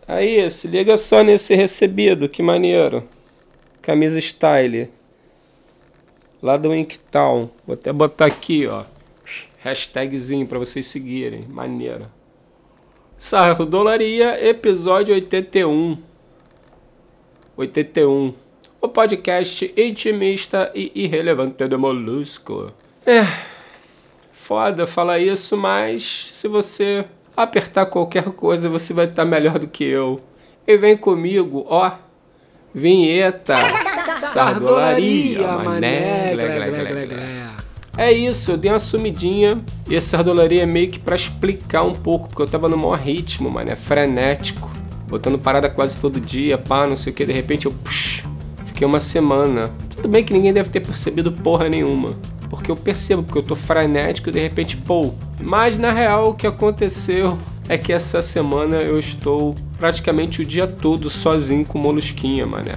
Aí, se liga só nesse recebido, que maneiro. Camisa style. Lá do Inktown. Vou até botar aqui, ó. Hashtagzinho pra vocês seguirem. Maneiro. Sardolaria, episódio 81. 81. O podcast intimista e irrelevante do Molusco. Foda falar isso, mas se você apertar qualquer coisa, você vai estar melhor do que eu. E vem comigo, ó. Vinheta. Sardolaria, mané. É isso, eu dei uma sumidinha. E a Sardolaria é meio que pra explicar um pouco, porque eu tava no maior ritmo, mané, frenético. Botando parada quase todo dia, pá, não sei o que. De repente eu fiquei uma semana. Tudo bem que ninguém deve ter percebido porra nenhuma. Porque eu percebo, porque eu tô frenético e de repente, pô. Mas na real o que aconteceu é que essa semana eu estou praticamente o dia todo sozinho com molusquinha, mané.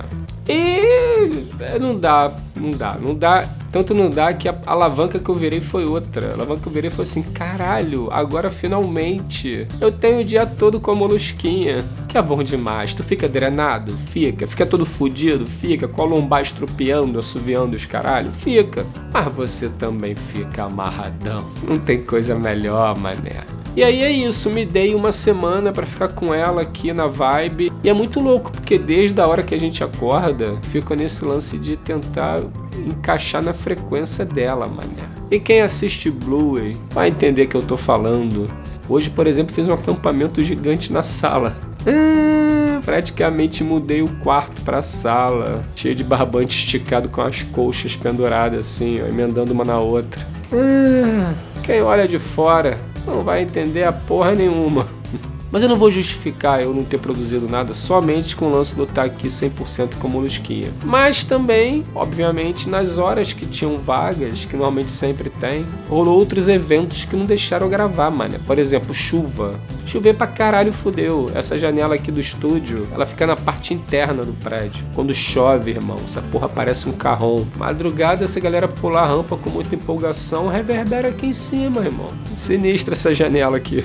E não dá. Tanto não dá que a alavanca que eu virei foi outra. A alavanca que eu virei foi assim, caralho, agora finalmente eu tenho o dia todo com a molusquinha. Que é bom demais. Tu fica drenado? Fica todo fudido? Fica com a lombar estrupiando, assoviando os caralho? Fica. Mas você também fica amarradão. Não tem coisa melhor, mané. E aí é isso, me dei uma semana pra ficar com ela aqui na vibe. E é muito louco, porque desde a hora que a gente acorda, fico nesse lance de tentar encaixar na frequência dela, mané. E quem assiste Bluey vai entender que eu tô falando. Hoje, por exemplo, fiz um acampamento gigante na sala. Praticamente mudei o quarto pra sala, cheio de barbante esticado com as colchas penduradas assim, ó, emendando uma na outra. Quem olha de fora não vai entender a porra nenhuma. Mas eu não vou justificar eu não ter produzido nada somente com o lance de eu estar aqui 100% com molusquinha. Mas também, obviamente, nas horas que tinham vagas, que normalmente sempre tem, rolou outros eventos que não deixaram eu gravar, mano. Por exemplo, chuva. Chover pra caralho, fudeu. Essa janela aqui do estúdio, ela fica na parte interna do prédio. Quando chove, irmão, essa porra parece um carrão. Madrugada, essa galera pular a rampa com muita empolgação, reverbera aqui em cima, irmão. Sinistra essa janela aqui.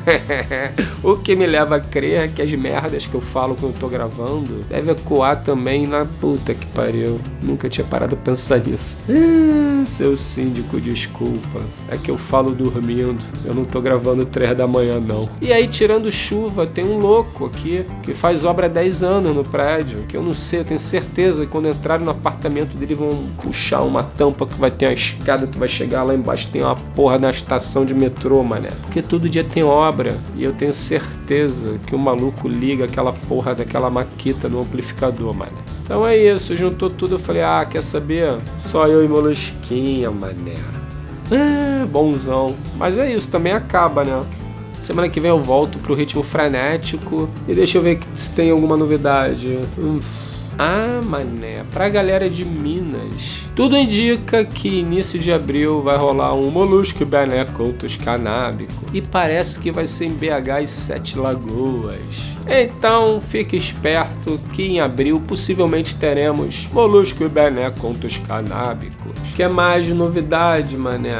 O que me leva a crer que as merdas que eu falo quando eu tô gravando deve ecoar também na puta que pariu. Nunca tinha parado a pensar nisso. Seu síndico, desculpa. É que eu falo dormindo. Eu não tô gravando 3 da manhã, não. E aí, tirando chuva, tem um louco aqui que faz obra há 10 anos no prédio, que eu não sei, eu tenho certeza que quando entrarem no apartamento dele vão puxar uma tampa que vai ter uma escada, tu vai chegar lá embaixo, tem uma porra na estação de metrô, mané. Porque todo dia tem obra e eu tenho certeza que o maluco liga aquela porra daquela maquita no amplificador, mané. Então é isso, juntou tudo, eu falei, quer saber? Só eu e molusquinha, mané. Bonzão. Mas é isso, também acaba, né? Semana que vem eu volto pro ritmo frenético. E deixa eu ver se tem alguma novidade. Mané, pra galera de Minas, tudo indica que início de abril vai rolar um Molusco e Bené Contos Canábico. E parece que vai ser em BH e 7 Lagoas. Então fique esperto que em abril possivelmente teremos Molusco e Bené Contos Canábicos. Que é mais de novidade, mané?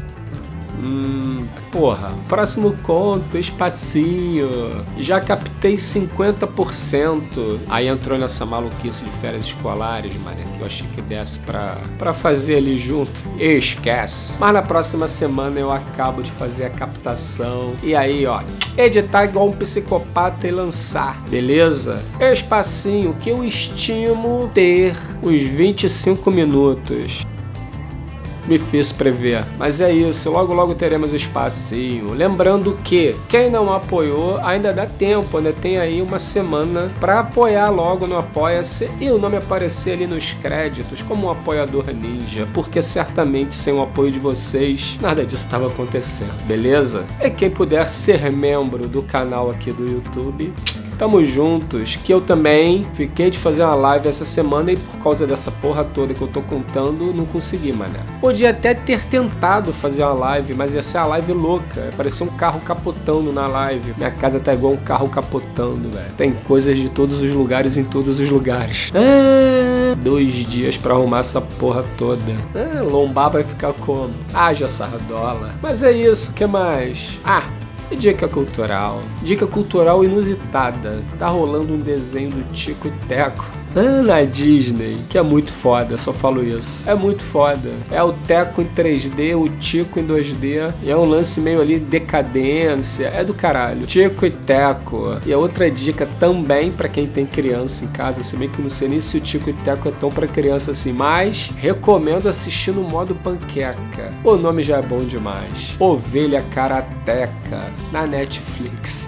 Porra, próximo conto, espacinho. Já captei 50%. Aí entrou nessa maluquice de férias escolares, mané, que eu achei que desse pra fazer ali junto. Esquece. Mas na próxima semana eu acabo de fazer a captação. E aí, ó, editar igual um psicopata e lançar, beleza? Espacinho, que eu estimo ter uns 25 minutos. Me fiz prever, mas é isso, logo teremos espacinho. Lembrando que quem não apoiou ainda dá tempo, ainda tem aí uma semana para apoiar logo no Apoia-se e o nome aparecer ali nos créditos como um apoiador ninja, porque certamente sem o apoio de vocês nada disso estava acontecendo, beleza? E quem puder ser membro do canal aqui do YouTube, tamo juntos, que eu também fiquei de fazer uma live essa semana e por causa dessa porra toda que eu tô contando, não consegui, mané. Podia até ter tentado fazer uma live, mas ia ser uma live louca, parecia um carro capotando na live. Minha casa tá igual um carro capotando, velho. Tem coisas de todos os lugares em todos os lugares. 2 dias pra arrumar essa porra toda. Lombar vai ficar como? Haja sardola. Mas é isso, que mais? E dica cultural inusitada. Tá rolando um desenho do Tico e Teco na Disney, que é muito foda, só falo isso. É muito foda. É o Teco em 3D, o Tico em 2D. E é um lance meio ali decadência. É do caralho. Tico e Teco. E a outra dica também pra quem tem criança em casa, se bem que eu não sei nem se o Tico e Teco é tão pra criança assim, mas recomendo assistir no modo panqueca. O nome já é bom demais. Ovelha Karateca, na Netflix.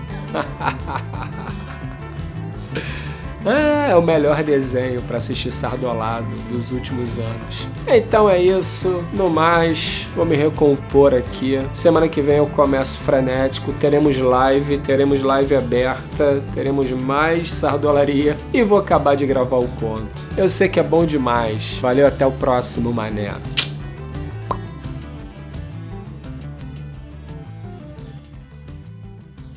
É o melhor desenho para assistir Sardolado dos últimos anos. Então é isso. No mais, vou me recompor aqui. Semana que vem eu começo frenético. Teremos live aberta. Teremos mais sardolaria. E vou acabar de gravar o conto. Eu sei que é bom demais. Valeu, até o próximo, mané.